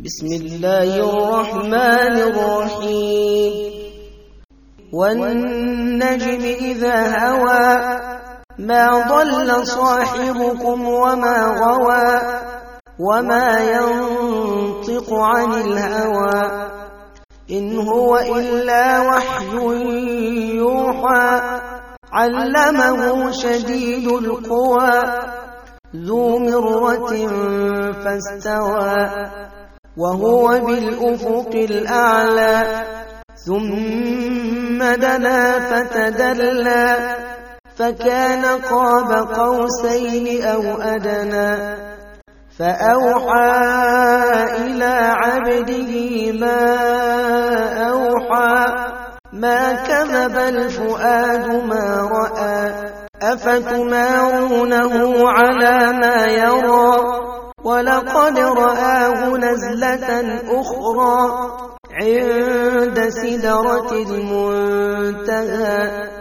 بسم الله الرحمن الرحيم والنجم إذا هوى ما ضل صاحبكم وما غوى وما ينطق عن الهوى إن هو إلا وحي يوحى علمه شديد القوى ذو مرة فاستوى وهو بالأفق الأعلى ثم دنا فتدلى فكان قاب قوسين أو أدنى فأوحى إلى عبده ما أوحى ما كذب الفؤاد ما رأى أفتمارونه على ما يرى ولقد رآه نزلة أخرى عند سدرة المنتهى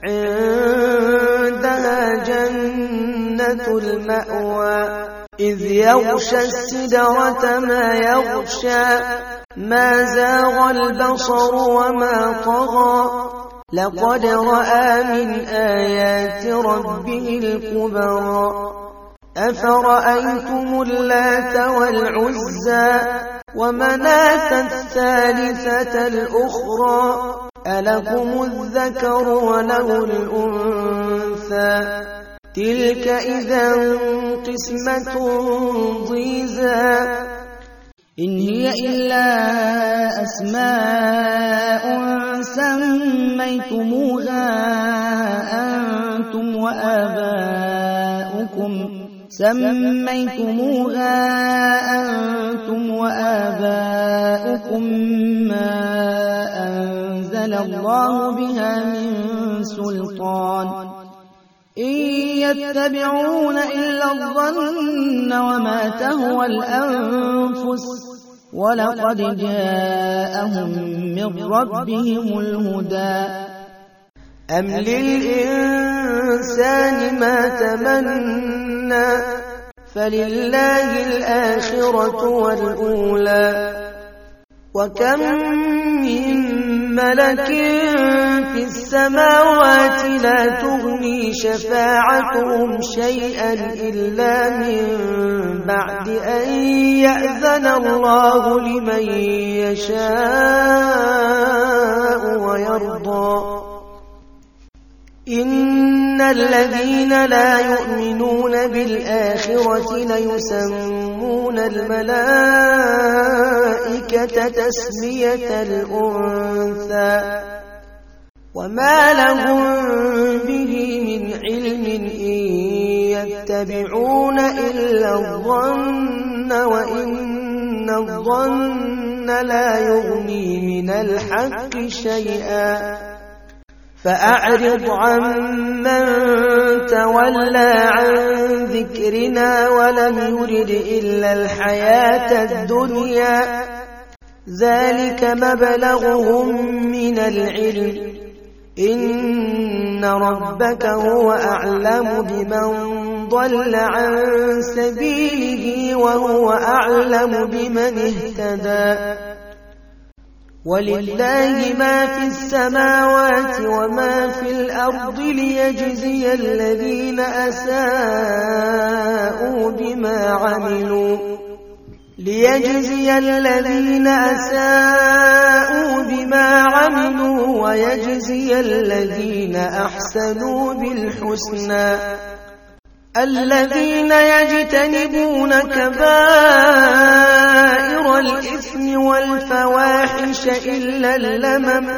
عندها جنة المأوى إذ يغشى السدرة ما يغشى ما زاغ البصر وما طغى لقد رأى من آيات ربه الكبرى أفرأيتم اللات والعزى ومناة الثالثة الأخرى ألكم الذكر وله الأنثى تلك إذا قسمة ضيزى إن هي إلا أسماء سميتموها أنتم وآباؤكم ما أنزل الله بها من سلطان إن يتبعون إلا الظن وما تهوى الأنفس ولقد جاءهم من ربهم الهدى أم للإنسان ما تمنى فلله الآخرة والأولى وكم من ملك في السماوات لا تغني شفاعتهم شيئا إلا من بعد أن يأذن الله لمن يشاء ويرضى إن الذين لا يؤمنون بالآخرة ليسمون الملائكة تسمية الأنثى وما لهم به من علم إن يتبعون إلا الظن وإن الظن لا يغني من الحق شيئا فأعرض عمن تولى عن ذكرنا ولم يرد إلا الحياة الدنيا ذلك مبلغهم من العلم إن ربك هو أعلم بمن ضل عن سبيله وهو أعلم بمن اهتدى ولله ما في السماوات وما في الأرض ليجزي الذين أساءوا بما عملوا ويجزي الذين أحسنوا بالحسنى الذين يجتنبون كبائر الإثم والفواحش إلا اللمم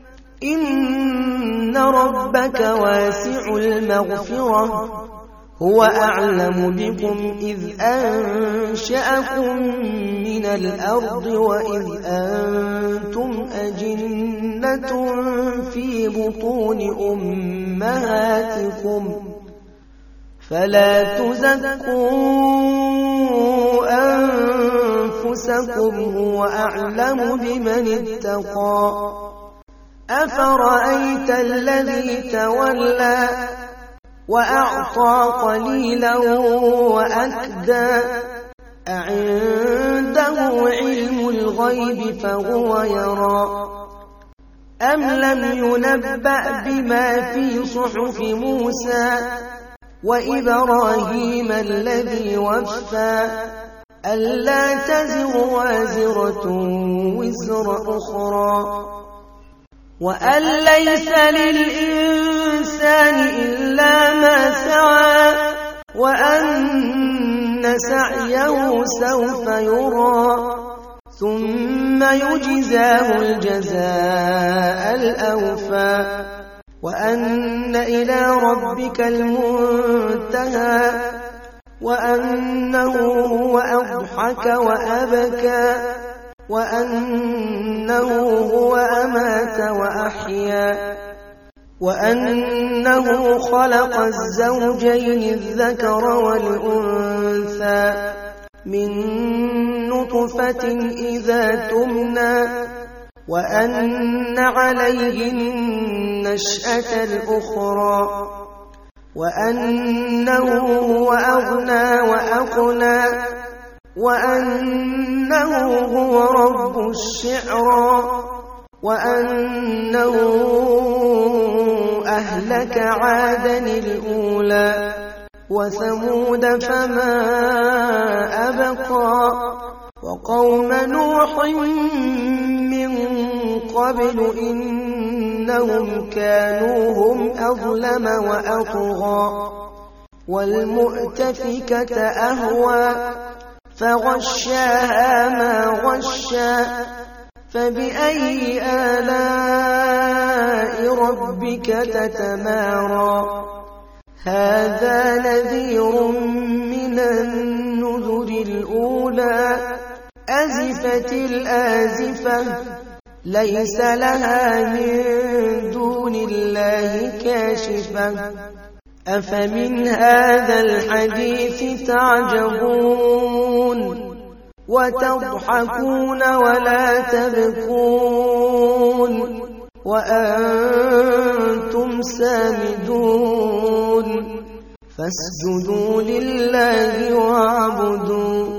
إن ربك واسع المغفرة هو أعلم بكم إذ أنشأكم من الأرض وإذ أنتم أجنة في بطون أمهاتكم فلا تزكوا أنفسكم هو أعلم بمن اتقى أفرأيت الذي تولى وأعطى قليلا وأكدى أعنده علم الغيب فهو يرى أم لم ينبأ بما في صحف موسى وإبراهيم الذي وفى ألا تزر وازرة وزر أخرى وأن ليس للإنسان إلا ما سعى وأن سعيه سوف يرى ثم يجزاه الجزاء الأوفى وأن إلى ربك المنتهى وأنه هو أضحك وأبكى وأنه هو أمات وأحيا وأنه خلق الزوجين الذكر والأنثى من نطفة إذا تمنى وأن عليه النشأة الأخرى وأنه هو أغنى وأقنى وأنه هو رب الشعرى وأنه أهلك عادا الأولى وثمود فما أبقى وقوم نوح من قبل إنهم كانوا هم أظلم وأطغى والمؤتفكة أهوى فغشاها ما غشى فبأي آلاء ربك تتمارى هذا نذير من النذر الأولى أزفت الآزفة ليس لها من دون الله كاشفة أفمن هذا الحديث تعجبون وتضحكون ولا تبكون وأنتم سامدون فاسجدوا لله واعبدوا